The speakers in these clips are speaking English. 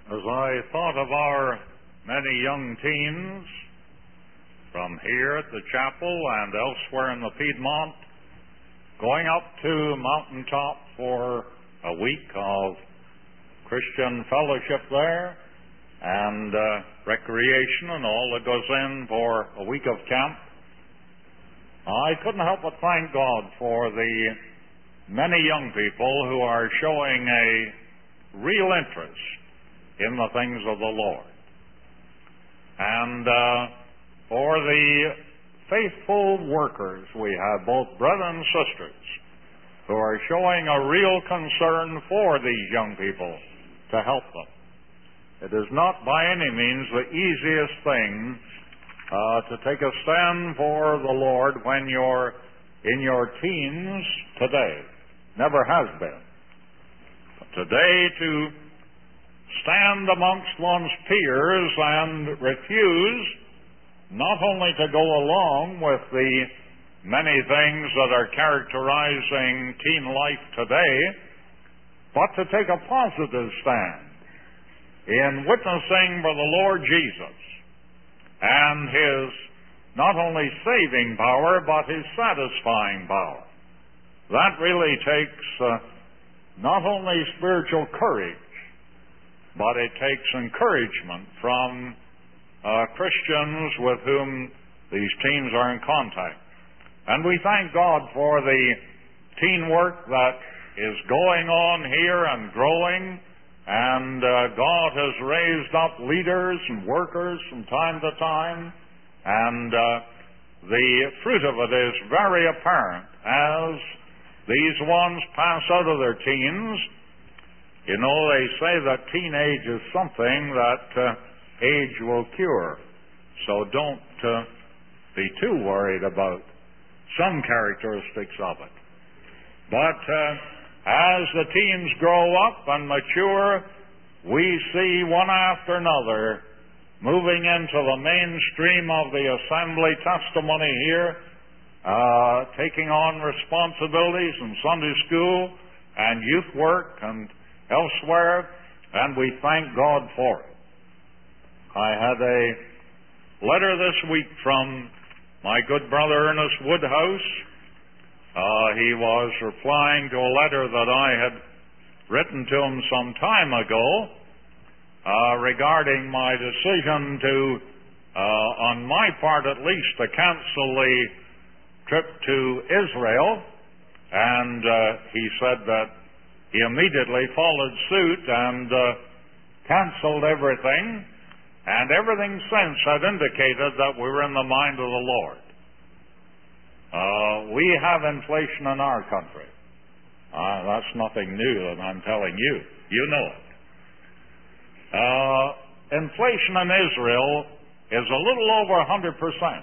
As I thought of our many young teens from here at the chapel and elsewhere in the Piedmont going up to Mountaintop for a week of Christian fellowship there and recreation and all that goes in for a week of camp, I couldn't help but thank God for the many young people who are showing a real interest in the things of the Lord. And for the faithful workers we have, both brothers and sisters, who are showing a real concern for these young people to help them. It is not by any means the easiest thing to take a stand for the Lord when you're in your teens today. Never has been. But today, to stand amongst one's peers and refuse not only to go along with the many things that are characterizing teen life today, but to take a positive stand in witnessing for the Lord Jesus and His not only saving power, but His satisfying power. That really takes not only spiritual courage, but it takes encouragement from Christians with whom these teens are in contact. And we thank God for the teen work that is going on here and growing, and God has raised up leaders and workers from time to time, and the fruit of it is very apparent as these ones pass out of their teens. You know, they say that teenage is something that age will cure. So don't be too worried about some characteristics of it. But as the teens grow up and mature, we see one after another moving into the mainstream of the assembly testimony here, taking on responsibilities in Sunday school and youth work and elsewhere, and we thank God for it. I had a letter this week from my good brother Ernest Woodhouse. He was replying to a letter that I had written to him some time ago regarding my decision to, on my part at least, to cancel the trip to Israel. And he said that he immediately followed suit and canceled everything. And everything since had indicated that we were in the mind of the Lord. We have inflation in our country. That's nothing new that I'm telling you. You know it. Inflation in Israel is a little over 100%.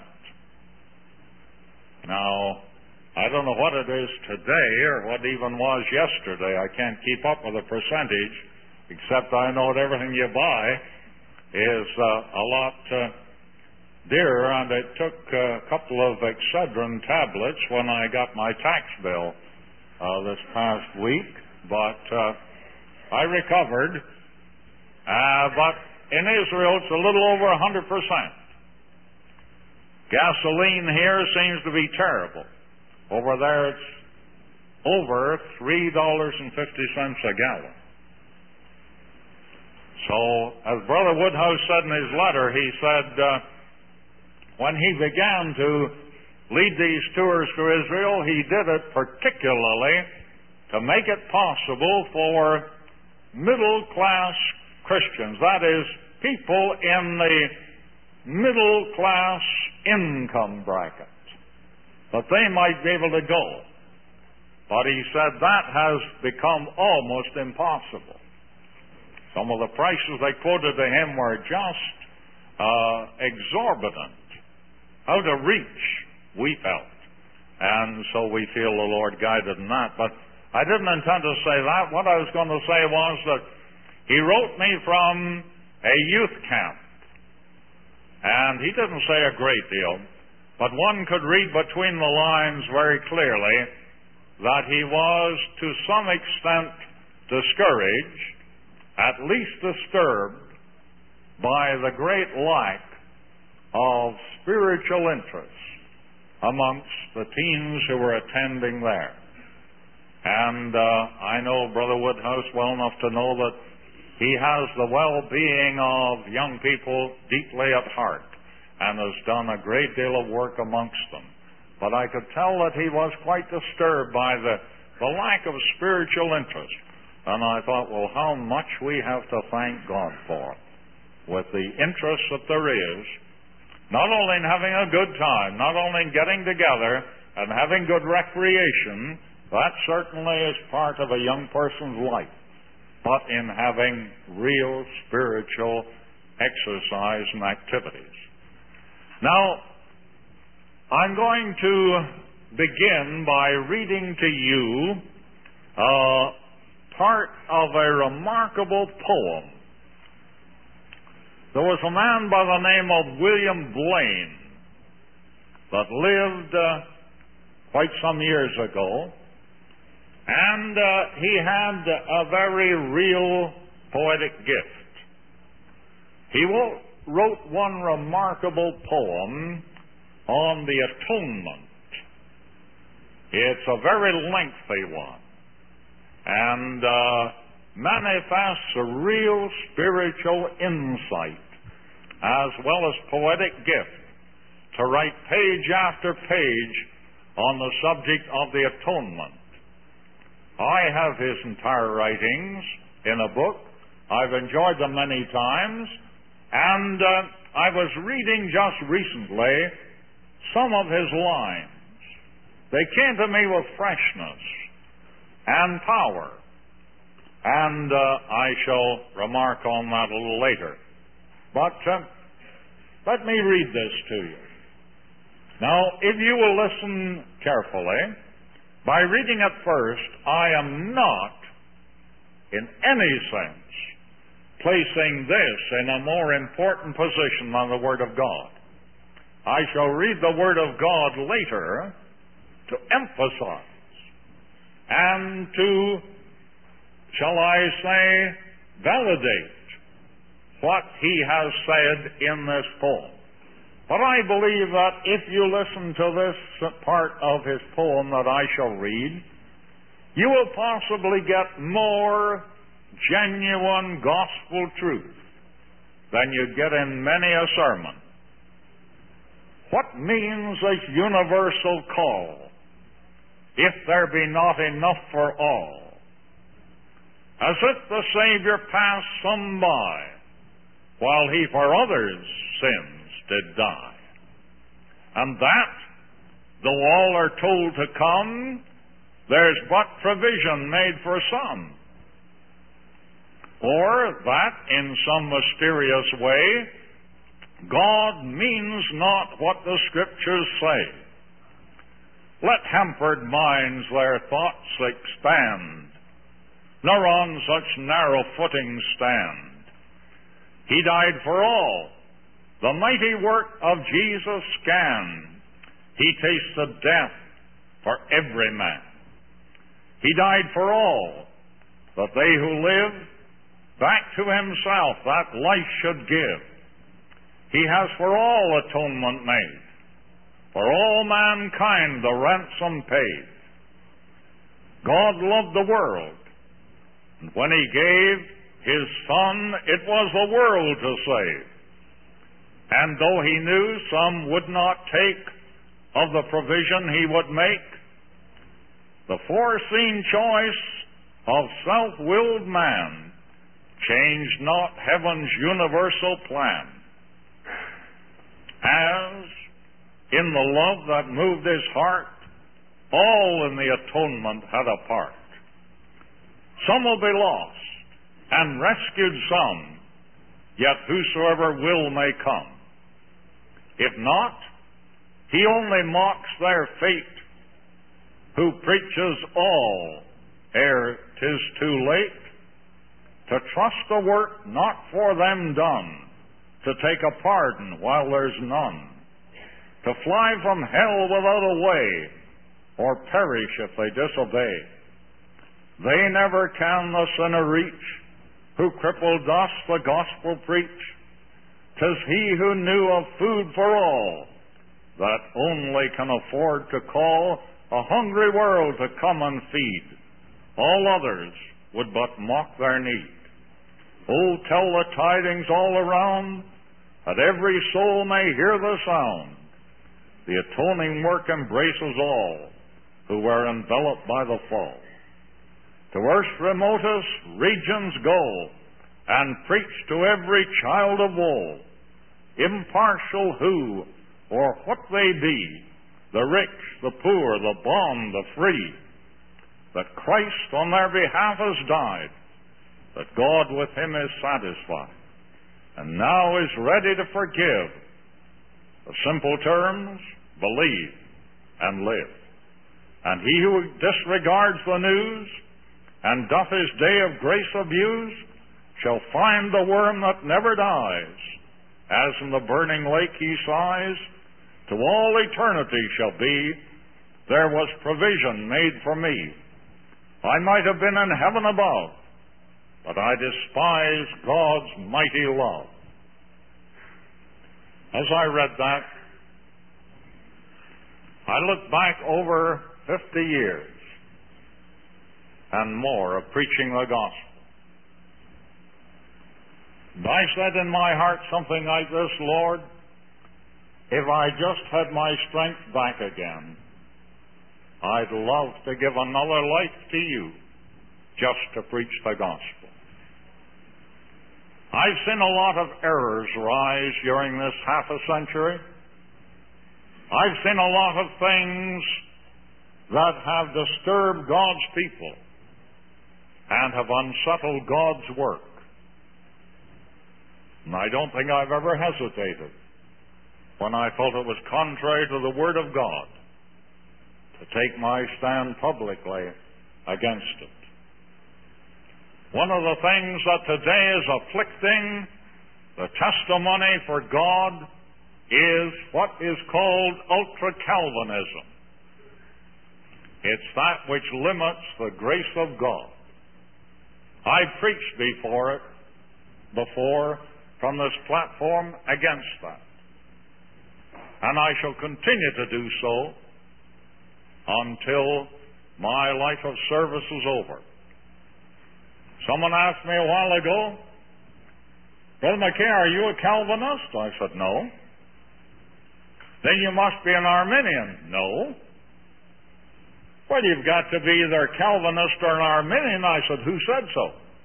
Now, I don't know what it is today or what even was yesterday. I can't keep up with the percentage, except I know that everything you buy is a lot dearer, and it took a couple of Excedrin tablets when I got my tax bill this past week, but I recovered. But in Israel, it's a little over 100%. Gasoline here seems to be terrible. Over there, it's over $3.50 a gallon. So, as Brother Woodhouse said in his letter, he said when he began to lead these tours to Israel, he did it particularly to make it possible for middle-class Christians, that is, people in the middle-class income bracket, that they might be able to go. But he said that has become almost impossible. Some of the prices they quoted to him were just exorbitant, out of reach, we felt. And so we feel the Lord guided in that. But I didn't intend to say that. What I was going to say was that he wrote me from a youth camp. And he didn't say a great deal, but one could read between the lines very clearly that he was to some extent discouraged at least disturbed by the great lack of spiritual interest amongst the teens who were attending there. And I know Brother Woodhouse well enough to know that he has the well-being of young people deeply at heart and has done a great deal of work amongst them. But I could tell that he was quite disturbed by the lack of spiritual interest. And I thought, well, how much we have to thank God for, with the interest that there is, not only in having a good time, not only in getting together and having good recreation, that certainly is part of a young person's life, but in having real spiritual exercise and activities. Now, I'm going to begin by reading to you part of a remarkable poem. There was a man by the name of William Blaine that lived quite some years ago, and he had a very real poetic gift. He wrote one remarkable poem on the atonement. It's a very lengthy one, and manifests a real spiritual insight as well as poetic gift to write page after page on the subject of the atonement. I have his entire writings in a book. I've enjoyed them many times, and I was reading just recently some of his lines. They came to me with freshness and power, and I shall remark on that a little later. But let me read this to you. Now, if you will listen carefully, by reading it first, I am not, in any sense, placing this in a more important position than the Word of God. I shall read the Word of God later to emphasize and to, shall I say, validate what he has said in this poem. But I believe that if you listen to this part of his poem that I shall read, you will possibly get more genuine gospel truth than you get in many a sermon. What means this universal call, if there be not enough for all? As if the Savior passed some by, while he for others' sins did die. And that, though all are told to come, there's but provision made for some. Or that, in some mysterious way, God means not what the Scriptures say. Let hampered minds their thoughts expand, nor on such narrow footing stand. He died for all. The mighty work of Jesus scanned. He tasted death for every man. He died for all, that they who live back to himself that life should give. He has for all atonement made, for all mankind the ransom paid. God loved the world, and when he gave his Son, it was the world to save. And though he knew some would not take of the provision he would make, the foreseen choice of self-willed man changed not heaven's universal plan. As in the love that moved his heart, all in the atonement had a part. Some will be lost, and rescued some, yet whosoever will may come. If not, he only mocks their fate, who preaches all ere 'tis too late, to trust the work not for them done, to take a pardon while there's none, to fly from hell without a way, or perish if they disobey. They never can the sinner reach, who crippled thus the gospel preach. 'Tis he who knew of food for all, that only can afford to call a hungry world to come and feed. All others would but mock their need. Oh, tell the tidings all around, that every soul may hear the sound. The atoning work embraces all who were enveloped by the fall. To earth's remotest regions go, and preach to every child of woe, impartial who or what they be, the rich, the poor, the bond, the free, that Christ on their behalf has died, that God with him is satisfied, and now is ready to forgive. The simple terms, believe and live. And he who disregards the news, and doth his day of grace abuse, shall find the worm that never dies. As in the burning lake he sighs, to all eternity shall be, there was provision made for me. I might have been in heaven above, but I despise God's mighty love. As I read that, I looked back over 50 years and more of preaching the gospel. And I said in my heart something like this: Lord, if I just had my strength back again, I'd love to give another life to you just to preach the gospel. I've seen a lot of errors rise during this half a century. I've seen a lot of things that have disturbed God's people and have unsettled God's work. And I don't think I've ever hesitated when I felt it was contrary to the Word of God to take my stand publicly against it. One of the things that today is afflicting the testimony for God is what is called ultra-Calvinism. It's that which limits the grace of God. I preached before from this platform against that. And I shall continue to do so until my life of service is over. Someone asked me a while ago, Brother McKay, are you a Calvinist? I said, no. Then you must be an Arminian. No. Well, you've got to be either a Calvinist or an Arminian. I said, who said so?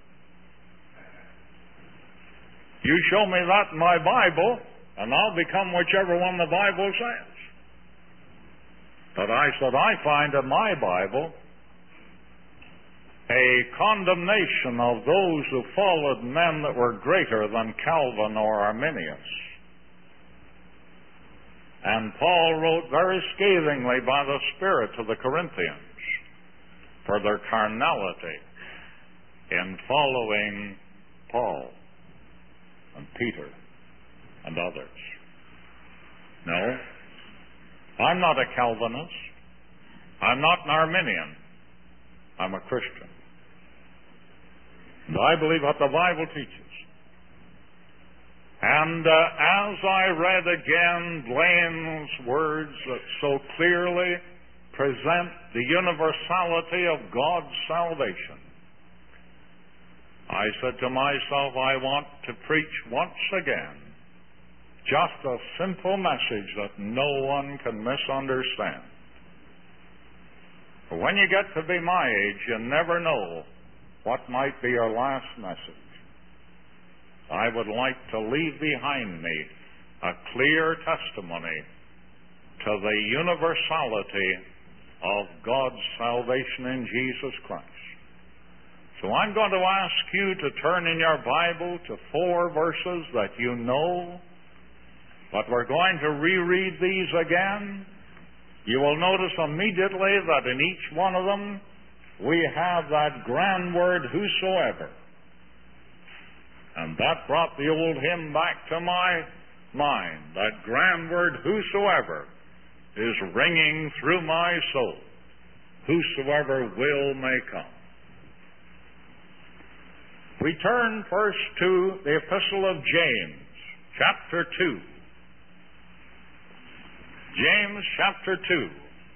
You show me that in my Bible, and I'll become whichever one the Bible says. But I said, I find in my Bible a condemnation of those who followed men that were greater than Calvin or Arminius. And Paul wrote very scathingly by the Spirit to the Corinthians for their carnality in following Paul and Peter and others. No, I'm not a Calvinist. I'm not an Arminian. I'm a Christian. And I believe what the Bible teaches. And as I read again Blaine's words that so clearly present the universality of God's salvation, I said to myself, I want to preach once again just a simple message that no one can misunderstand. For when you get to be my age, you never know what might be your last message. I would like to leave behind me a clear testimony to the universality of God's salvation in Jesus Christ. So I'm going to ask you to turn in your Bible to 4 verses that you know, but we're going to reread these again. You will notice immediately that in each one of them we have that grand word, whosoever. And that brought the old hymn back to my mind. That grand word, whosoever, is ringing through my soul. Whosoever will may come. We turn first to the Epistle of James, chapter 2. James, chapter 2.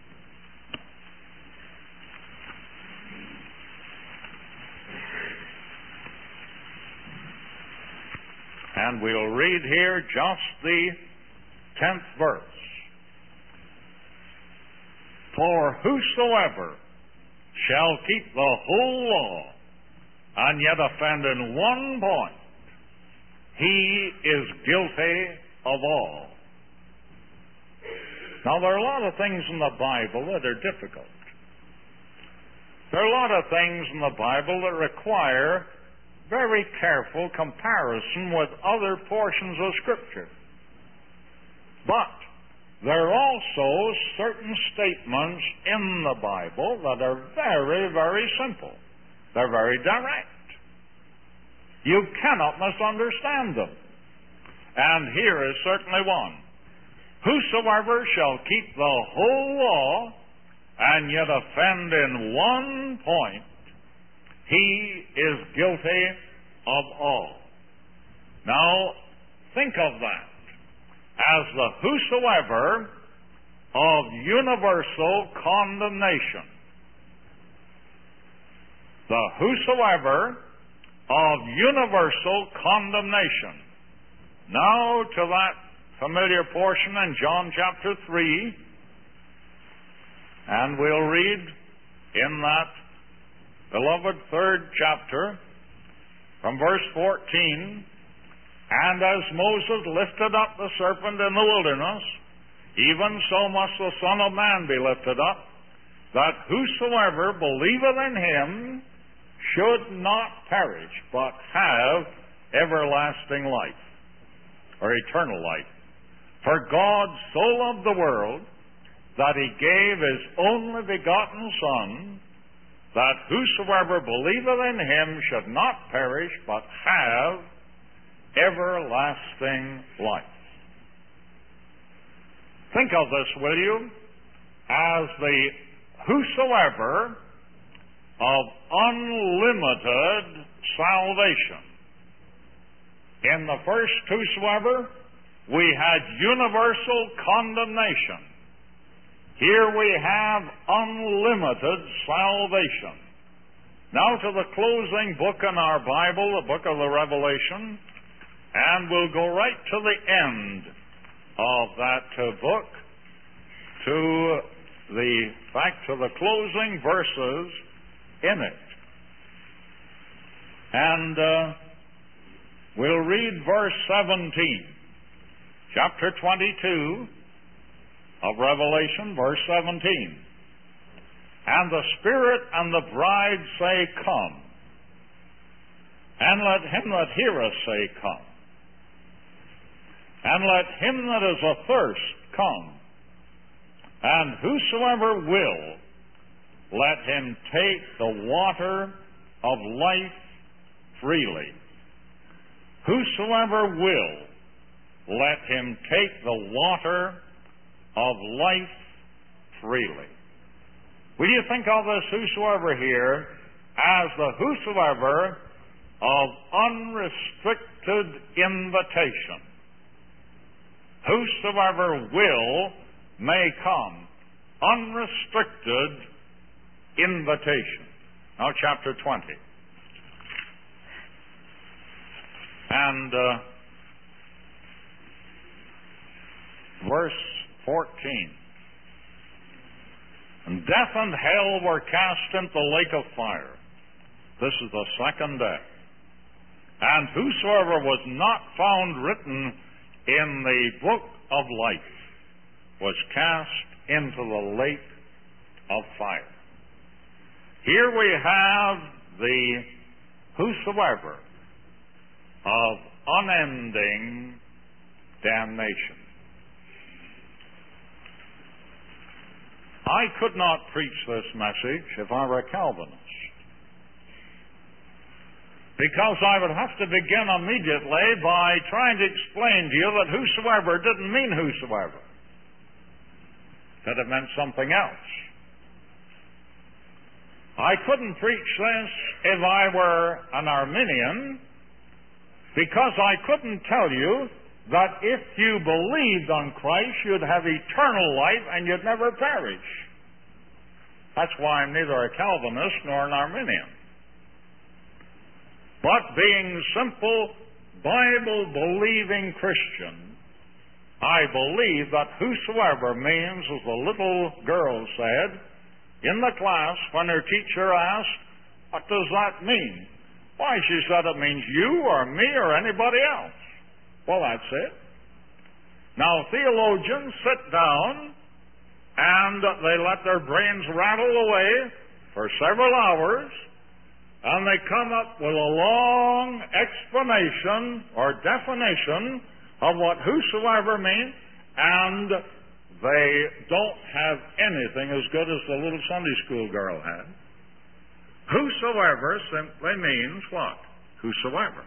And we'll read here just the 10th verse. For whosoever shall keep the whole law, and yet offend in one point, he is guilty of all. Now, there are a lot of things in the Bible that are difficult. There are a lot of things in the Bible that require very careful comparison with other portions of Scripture. But there are also certain statements in the Bible that are very, very simple. They're very direct. You cannot misunderstand them. And here is certainly one. Whosoever shall keep the whole law and yet offend in one point, he is guilty of all. Now, think of that as the whosoever of universal condemnation. The whosoever of universal condemnation. Now to that familiar portion in John chapter 3, and we'll read in that beloved third chapter from verse 14, and as Moses lifted up the serpent in the wilderness, even so must the Son of Man be lifted up, that whosoever believeth in him should not perish, but have everlasting life, or eternal life. For God so loved the world that he gave his only begotten Son, that whosoever believeth in him should not perish, but have everlasting life. Think of this, will you, as the whosoever of unlimited salvation. In the first whosoever, we had universal condemnation. Here we have unlimited salvation. Now to the closing book in our Bible, the book of the Revelation, and we'll go right to the end of that book, to the closing verses in it. And we'll read verse 17, chapter 22 of Revelation, verse 17. And the Spirit and the bride say, Come. And let him that heareth say, Come. And let him that is athirst come. And whosoever will, let him take the water of life freely. Whosoever will, let him take the water of life freely. Will you think of this whosoever here as the whosoever of unrestricted invitation? Whosoever will may come. Unrestricted invitation. Now, chapter 20. And verse 14. And death and hell were cast into the lake of fire. This is the second death. And whosoever was not found written in the book of life was cast into the lake of fire. Here we have the whosoever of unending damnation. I could not preach this message if I were a Calvinist, because I would have to begin immediately by trying to explain to you that whosoever didn't mean whosoever. That it meant something else. I couldn't preach this if I were an Arminian, because I couldn't tell you that if you believed on Christ, you'd have eternal life and you'd never perish. That's why I'm neither a Calvinist nor an Arminian. But being simple, Bible-believing Christian, I believe that whosoever means, as the little girl said in the class when her teacher asked, what does that mean? Why, she said, it means you or me or anybody else. Well, that's it. Now, theologians sit down and they let their brains rattle away for several hours, and they come up with a long explanation or definition of what whosoever means, and they don't have anything as good as the little Sunday school girl had. Whosoever simply means what? Whosoever.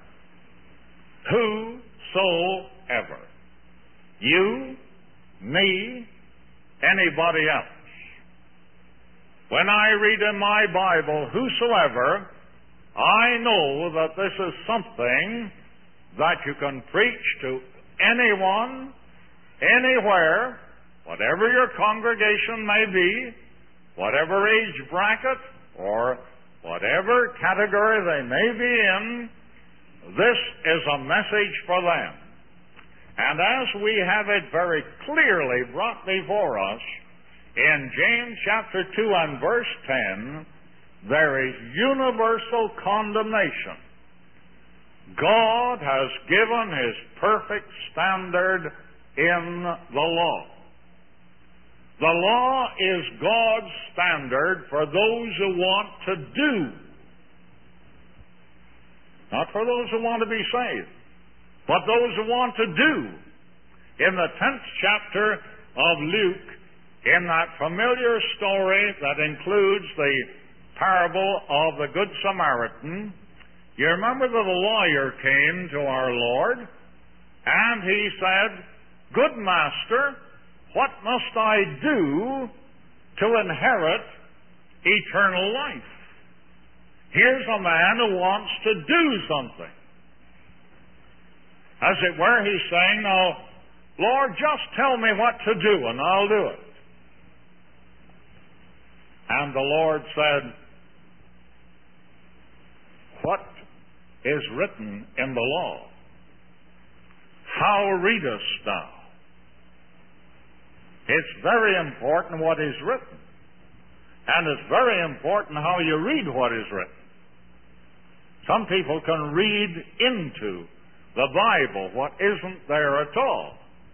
Whosoever. You, me, anybody else. When I read in my Bible, whosoever, I know that this is something that you can preach to anyone, anywhere, whatever your congregation may be, whatever age bracket, or whatever category they may be in. This is a message for them. And as we have it very clearly brought before us in James chapter 2 and verse 10, there is universal condemnation. God has given His perfect standard in the law. The law is God's standard for those who want to do, not for those who want to be saved, but those who want to do. In the 10th chapter of Luke, in that familiar story that includes the parable of the Good Samaritan, you remember that a lawyer came to our Lord, and he said, "Good master, what must I do to inherit eternal life?" Here's a man who wants to do something. As it were, he's saying, "Now, Lord, just tell me what to do, and I'll do it." And the Lord said, "What is written in the law? How readest thou?" It's very important what is written. And it's very important how you read what is written. Some people can read into the Bible what isn't there at all.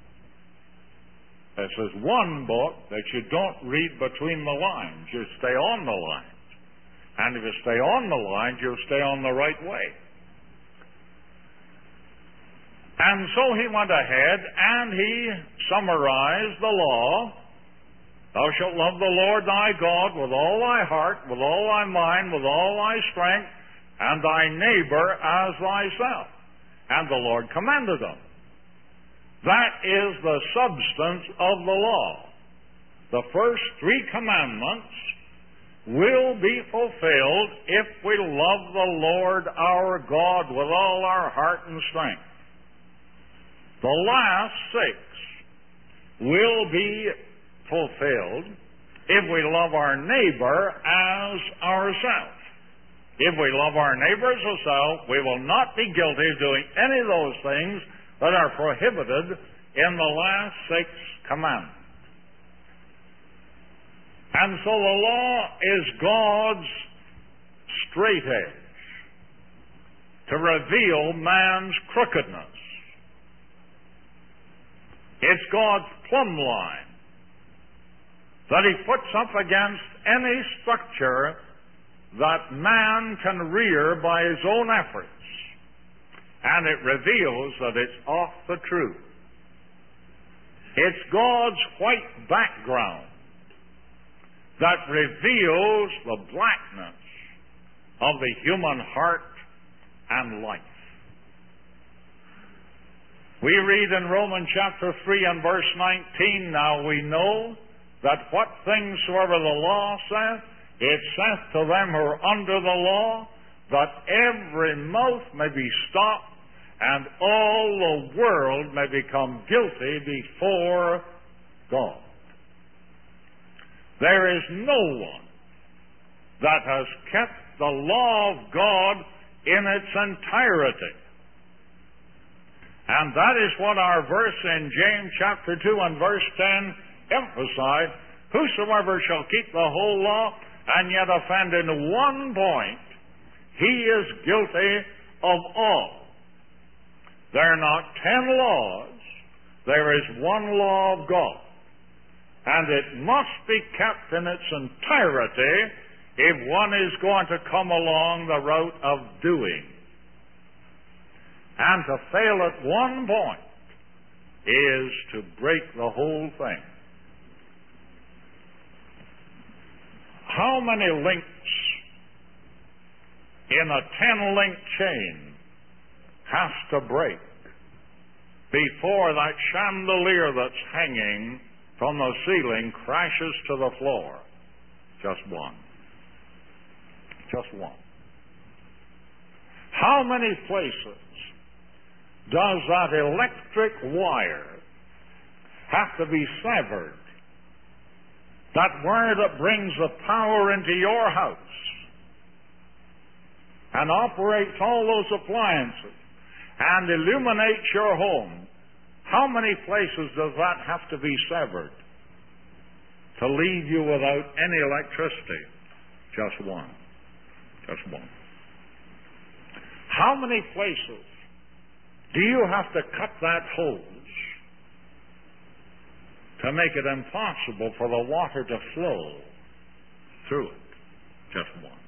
This is one book that you don't read between the lines. You stay on the lines. And if you stay on the lines, you'll stay on the right way. And so he went ahead and he summarized the law. Thou shalt love the Lord thy God with all thy heart, with all thy mind, with all thy strength, and thy neighbor as thyself. And the Lord commended them. That is the substance of the law. The first 3 commandments will be fulfilled if we love the Lord our God with all our heart and strength. The last 6 will be fulfilled if we love our neighbor as ourselves. If we love our neighbor as ourselves, we will not be guilty of doing any of those things that are prohibited in the last 6 commandments. And so the law is God's straight edge to reveal man's crookedness. It's God's plumb line that He puts up against any structure that man can rear by his own efforts. And it reveals that it's off the truth. It's God's white background that reveals the blackness of the human heart and life. We read in Romans chapter 3 and verse 19, "Now we know that what things soever the law saith, It saith to them who are under the law, that every mouth may be stopped, and all the world may become guilty before God. There is no one that has kept the law of God in its entirety. And that is what our verse in James chapter 2 and verse 10 emphasize. Whosoever shall keep the whole law and yet offend in one point, he is guilty of all. There are not 10 laws. There is one law of God. And it must be kept in its entirety if one is going to come along the route of doing. And to fail at one point is to break the whole thing. How many links in a 10-link chain has to break before that chandelier that's hanging from the ceiling crashes to the floor? Just one. Just one. How many places does that electric wire have to be severed? That wire that brings the power into your house and operates all those appliances and illuminates your home. How many places does that have to be severed to leave you without any electricity? Just one. Just one. How many places do you have to cut that hose to make it impossible for the water to flow through it? Just one.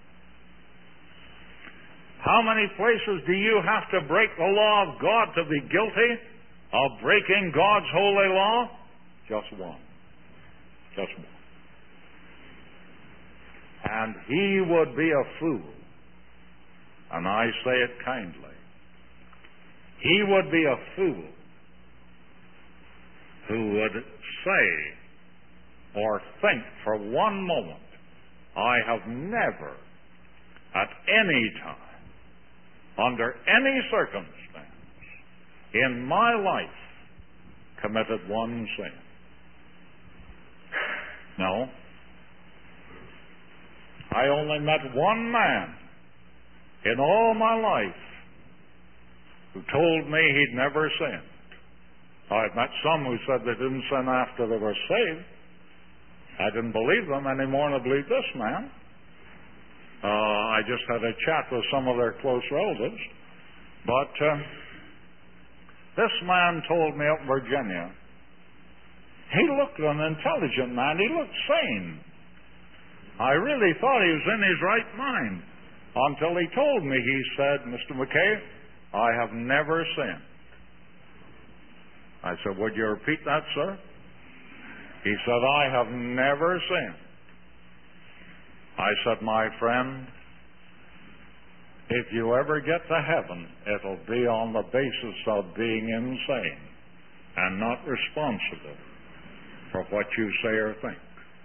How many places do you have to break the law of God to be guilty of breaking God's holy law? Just one. Just one. And he would be a fool, and I say it kindly, he would be a fool who would say or think for one moment, I have never at any time, under any circumstance in my life, committed one sin. No. I only met one man in all my life who told me he'd never sinned. I've met some who said they didn't sin after they were saved. I didn't believe them any more than I believe this man. I just had a chat with some of their close relatives. But this man told me up in Virginia, he looked an intelligent man. He looked sane. I really thought he was in his right mind until he told me, he said, Mr. McKay, I have never sinned. I said, would you repeat that, sir? He said, I have never sinned. I said, my friend, if you ever get to heaven, it'll be on the basis of being insane and not responsible for what you say or think.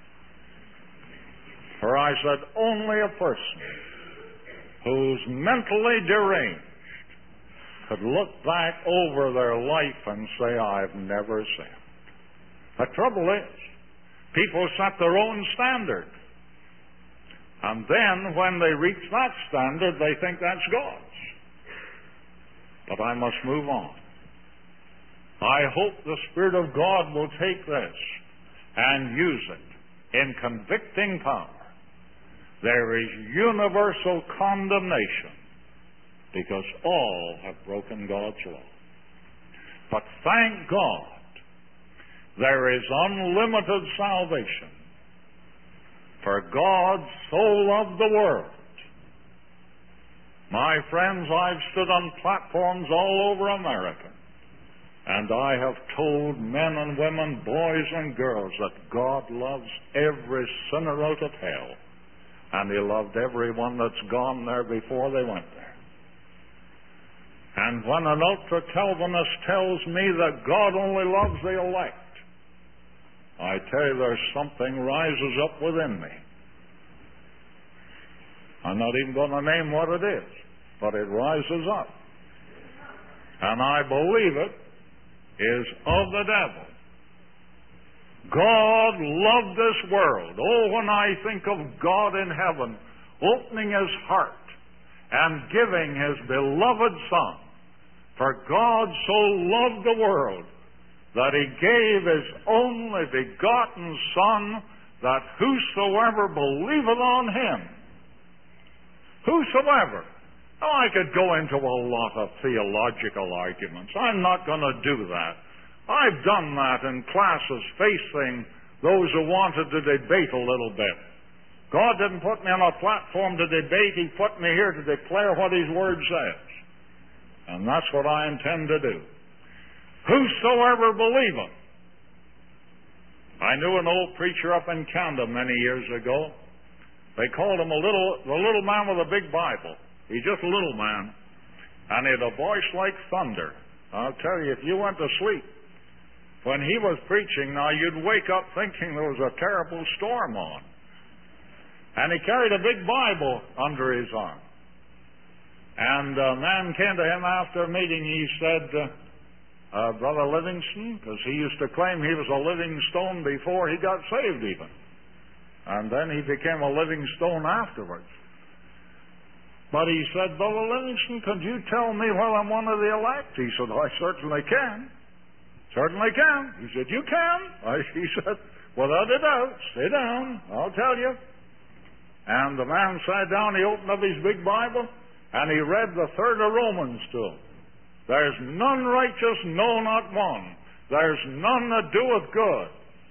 For I said, only a person who's mentally deranged could look back over their life and say, I've never sinned. The trouble is, people set their own standard. And then when they reach that standard, they think that's God's. But I must move on. I hope the Spirit of God will take this and use it in convicting power. There is universal condemnation because all have broken God's law. But thank God, there is unlimited salvation. For God so loved the world. My friends, I've stood on platforms all over America, and I have told men and women, boys and girls, that God loves every sinner out of hell, and He loved everyone that's gone there before they went there. And when an ultra-Calvinist tells me that God only loves the elect, I tell you, there's something rises up within me I'm not even going to name what it is, but it rises up. And I believe it is of the devil. God loved this world. Oh, when I think of God in heaven opening His heart and giving His beloved Son, for God so loved the world that He gave His only begotten Son, that whosoever believeth on Him, whosoever. Now, I could go into a lot of theological arguments. I'm not going to do that. I've done that in classes facing those who wanted to debate a little bit. God didn't put me on a platform to debate. He put me here to declare what His Word says. And that's what I intend to do. Whosoever believeth. I knew an old preacher up in Canada many years ago. They called him the little man with a big Bible. He's just a little man. And he had a voice like thunder. I'll tell you, if you went to sleep when he was preaching, now you'd wake up thinking there was a terrible storm on. And he carried a big Bible under his arm. And a man came to him after a meeting. He said, Brother Livingston, because he used to claim he was a living stone before he got saved even. And then he became a living stone afterwards. But he said, Brother Livingston, could you tell me whether I'm one of the elect? He said, I certainly can. Certainly can. He said, you can? He said, without a doubt. Sit down. I'll tell you. And the man sat down. He opened up his big Bible, and he read the 3rd of Romans to him. There's none righteous, no, not one. There's none that doeth good.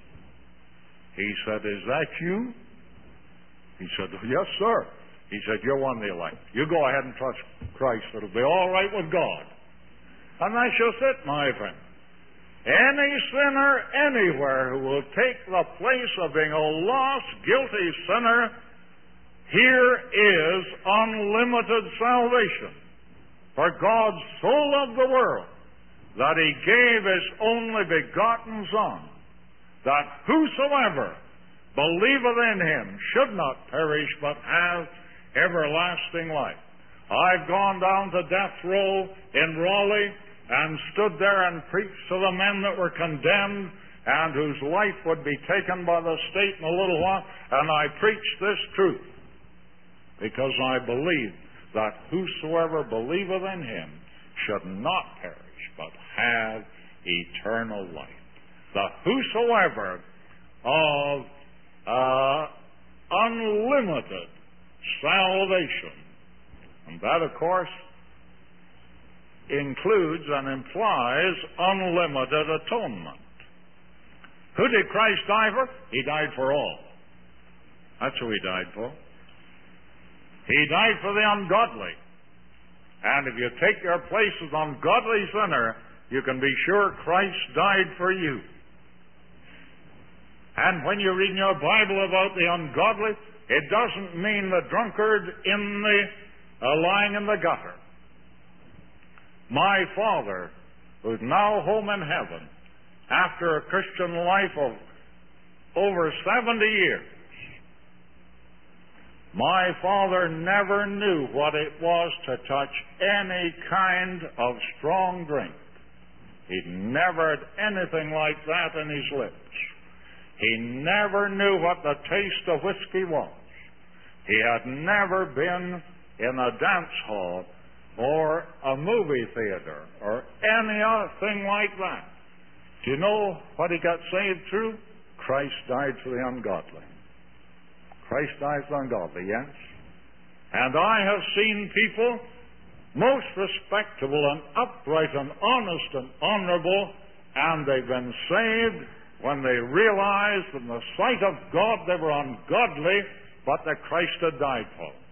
He said, is that you? He said, yes, sir. He said, you're one of the elect. You go ahead and trust Christ. It'll be all right with God. And that's just it, my friend. Any sinner anywhere who will take the place of being a lost, guilty sinner, here is unlimited salvation. For God so loved the world that He gave His only begotten Son, that whosoever believeth in Him should not perish but have everlasting life. I've gone down to death row in Raleigh and stood there and preached to the men that were condemned and whose life would be taken by the state in a little while, and I preached this truth because I believe that whosoever believeth in Him should not perish but have eternal life. The whosoever of unlimited salvation. And that, of course, includes and implies unlimited atonement. Who did Christ die for? He died for all. That's who He died for. He died for the ungodly. And if you take your place as ungodly sinner, you can be sure Christ died for you. And when you read in your Bible about the ungodly, it doesn't mean the drunkard in the lying in the gutter. My father, who's now home in heaven, after a Christian life of over 70 years, my father never knew what it was to touch any kind of strong drink. He'd never had anything like that in his lips. He never knew what the taste of whiskey was. He had never been in a dance hall or a movie theater or any other thing like that. Do you know what he got saved through? Christ died for the ungodly. Christ died for the ungodly, yes. And I have seen people most respectable and upright and honest and honorable, and they've been saved when they realized in the sight of God they were ungodly, but that Christ had died for them.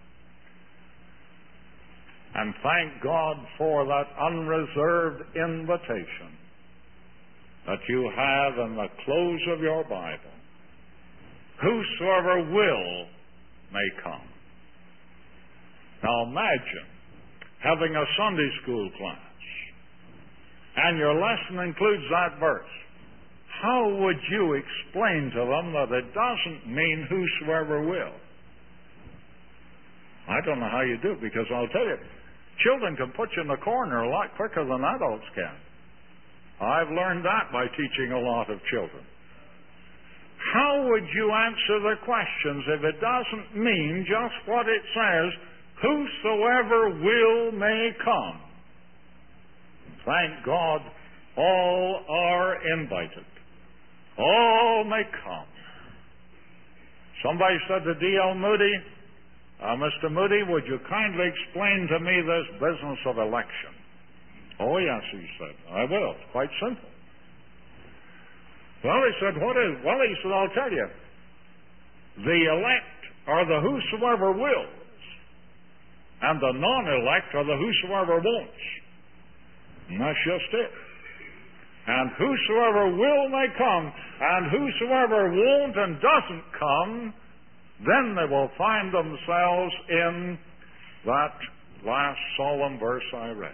And thank God for that unreserved invitation that you have in the close of your Bible. Whosoever will may come. Now imagine having a Sunday school class, and your lesson includes that verse. How would you explain to them that it doesn't mean whosoever will? I don't know how you do it, because I'll tell you, children can put you in the corner a lot quicker than adults can. I've learned that by teaching a lot of children. How would you answer the questions if it doesn't mean just what it says, whosoever will may come? Thank God, all are invited. All may come. Somebody said to D.L. Moody, Mr. Moody, would you kindly explain to me this business of election? Oh, yes, he said. I will. It's quite simple. Well, he said, what is? Well, he said, I'll tell you. The elect are the whosoever wills, and the non-elect are the whosoever won'ts. And that's just it. And whosoever will may come, and whosoever won't and doesn't come, then they will find themselves in that last solemn verse I read.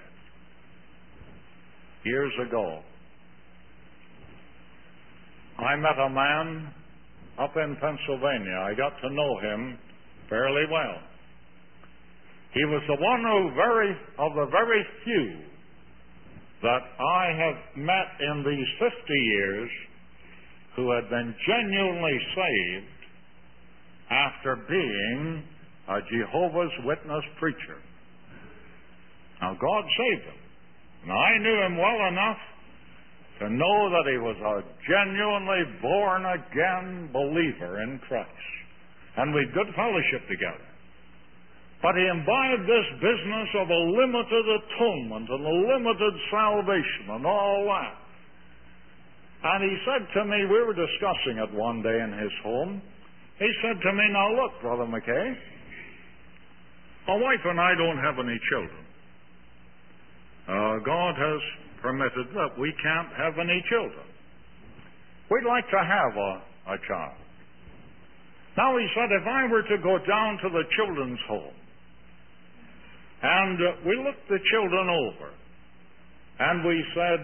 Years ago, I met a man up in Pennsylvania. I got to know him fairly well. He was the one of the very few that I have met in these 50 years who had been genuinely saved after being a Jehovah's Witness preacher. Now, God saved him. And I knew him well enough to know that he was a genuinely born-again believer in Christ. And we had good fellowship together. But he imbibed this business of a limited atonement and a limited salvation and all that. And he said to me, we were discussing it one day in his home, he said to me, now look, Brother McKay, my wife and I don't have any children. God has permitted that we can't have any children. We'd like to have a child. Now, he said, if I were to go down to the children's home, and we looked the children over, and we said,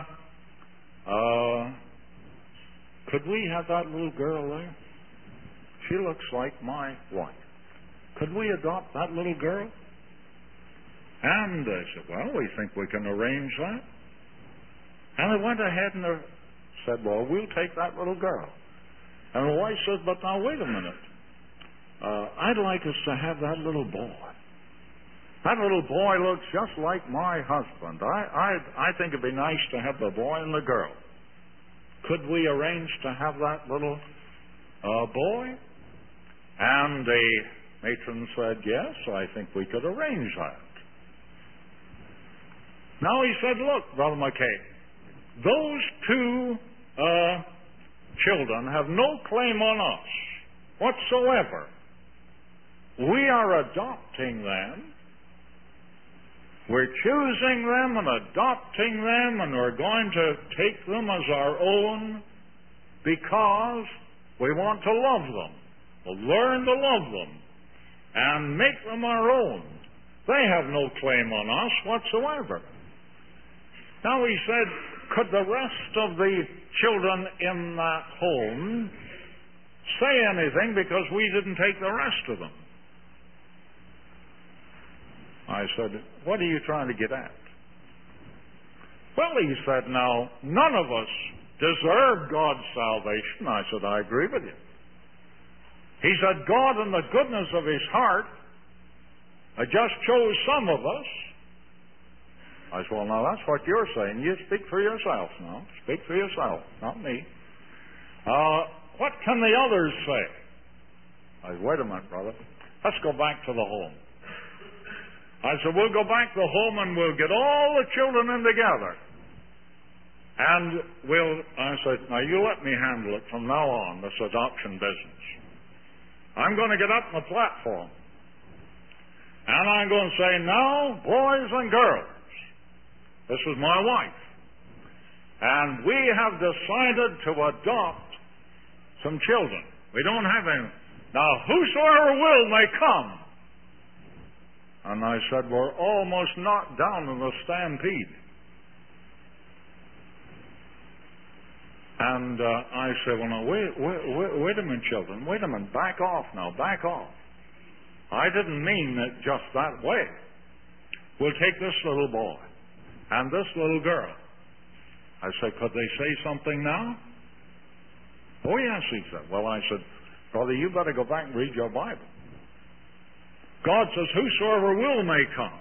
could we have that little girl there? She looks like my wife. Could we adopt that little girl? And I said, well, we think we can arrange that. And they went ahead and said, well, we'll take that little girl. And the wife said, but now wait a minute. I'd like us to have that little boy. That little boy looks just like my husband. I think it'd be nice to have the boy and the girl. Could we arrange to have that little boy? And the matron said, yes, I think we could arrange that. Now he said, look, Brother McKay, those two children have no claim on us whatsoever. We are adopting them. We're choosing them and adopting them, and we're going to take them as our own because we want to love them. We'll learn to love them and make them our own. They have no claim on us whatsoever. Now he said, could the rest of the children in that home say anything because we didn't take the rest of them? I said, what are you trying to get at? Well, he said, now, none of us deserve God's salvation. I said, I agree with you. He said, God in the goodness of his heart just chose some of us. I said, well, now that's what you're saying. You speak for yourself now. Speak for yourself, not me. What can the others say? I said, wait a minute, brother. Let's go back to the home. I said, we'll go back to the home and we'll get all the children in together. And I said, now you let me handle it from now on, this adoption business. I'm going to get up on the platform. And I'm going to say, now, boys and girls, this is my wife. And we have decided to adopt some children. We don't have any. Now, whosoever will may come. And I said, we're almost knocked down in the stampede. And I said, well, now, wait a minute, children. Wait a minute. Back off now. Back off. I said, whosoever will may come. And we have decided to adopt some children. We don't have any. Now, whosoever will may come. And I said, well, now, wait a minute, children. Wait a minute. Back off now. Back off. I said, well, now, wait a minute, children. Wait a minute. Back off. I didn't mean it just that way. We'll take this little boy and this little girl. I said, could they say something now? Oh, yes, he said. Well, I said, brother, you better go back and read your Bible. God says, whosoever will may come.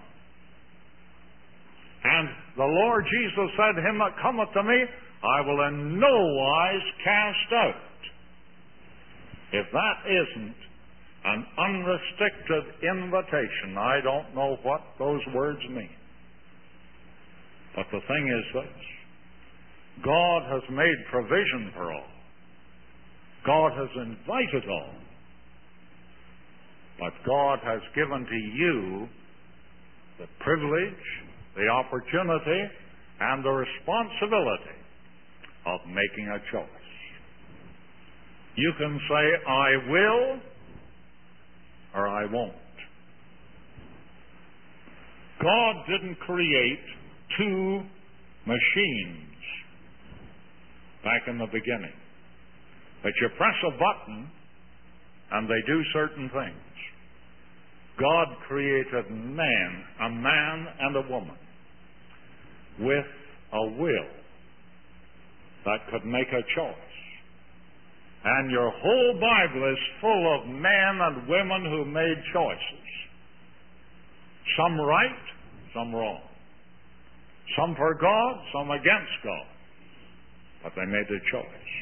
And the Lord Jesus said, him that cometh to me, I will in no wise cast out. If that isn't an unrestricted invitation, I don't know what those words mean. But the thing is this: God has made provision for all. God has invited all. But God has given to you the privilege, the opportunity, and the responsibility of making a choice. You can say, I will, or I won't. God didn't create two machines back in the beginning, that you press a button and they do certain things. God created man, a man and a woman, with a will that could make a choice. And your whole Bible is full of men and women who made choices. Some right, some wrong. Some for God, some against God. But they made a choice.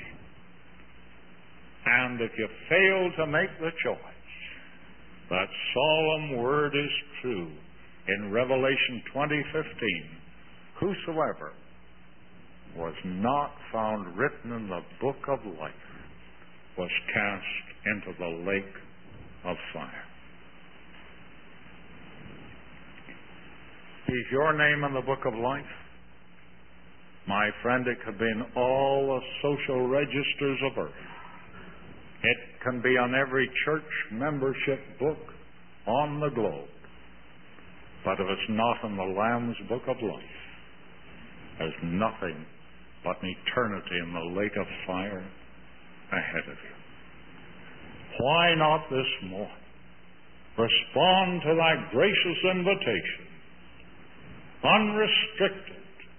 And if you fail to make the choice, that solemn word is true in Revelation 20:15. Whosoever was not found written in the book of life was cast into the lake of fire. Is your name in the book of life? My friend, it could be in all the social registers of earth. It can be on every church membership book on the globe. But if it's not in the Lamb's book of life, there's nothing but an eternity in the lake of fire ahead of you. Why not this morning respond to that gracious invitation, unrestricted?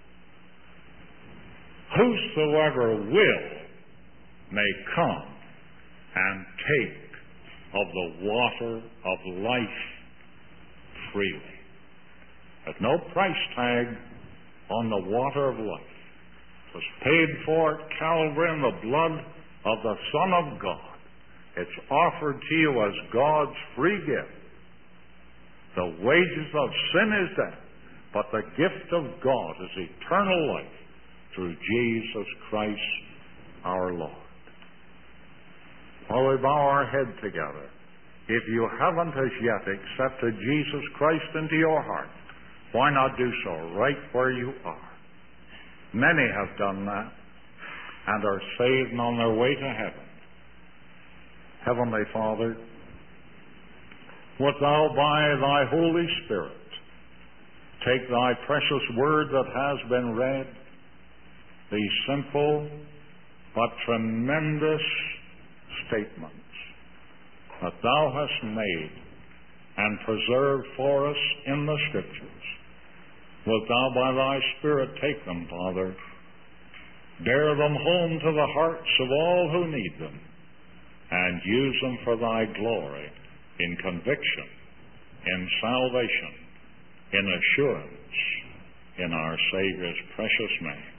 Whosoever will may come and take of the water of life freely. There's no price tag on the water of life. It was paid for at Calvary in the blood of the Son of God. It's offered to you as God's free gift. The wages of sin is death, but the gift of God is eternal life through Jesus Christ our Lord. While we bow our head together, if you haven't as yet accepted Jesus Christ into your heart, why not do so right where you are? Many have done that and are saved and on their way to heaven. Heavenly Father, wilt thou by thy Holy Spirit take thy precious word that has been read, these simple but tremendous statements that thou hast made and preserved for us in the Scriptures. Wilt thou by thy Spirit take them, Father, bear them home to the hearts of all who need them, and use them for thy glory in conviction, in salvation, in assurance, in our Savior's precious name.